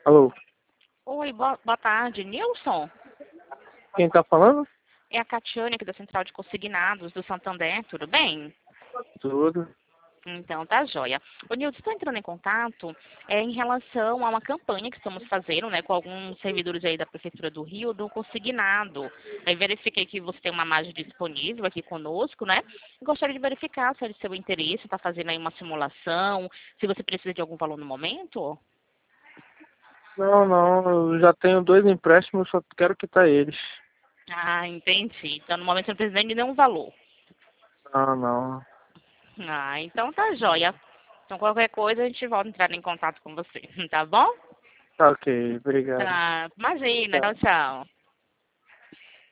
Alô, Oi, boa tarde. Nilson? quem tá falando? É a Catiane aqui da Central de Consignados do Santander, tudo bem? Tudo. Então, tá joia. Ô, Nilson, estou entrando em contato em relação a uma campanha que estamos fazendo, né, com alguns servidores aí da Prefeitura do Rio, do Consignado. Aí verifiquei que você tem uma margem disponível aqui conosco, né? Gostaria de verificar se é de seu interesse, está fazendo aí uma simulação, se você precisa de algum valor no momento. Não, não, eu já tenho dois empréstimos, só quero quitar eles. Ah, entendi. Então, no momento você não precisa nem de nenhum valor. Ah, não. Ah, então tá joia. Então qualquer coisa a gente volta a entrar em contato com você, tá bom? Tá ok, obrigado. Tá, imagina, tchau, Tchau. tchau.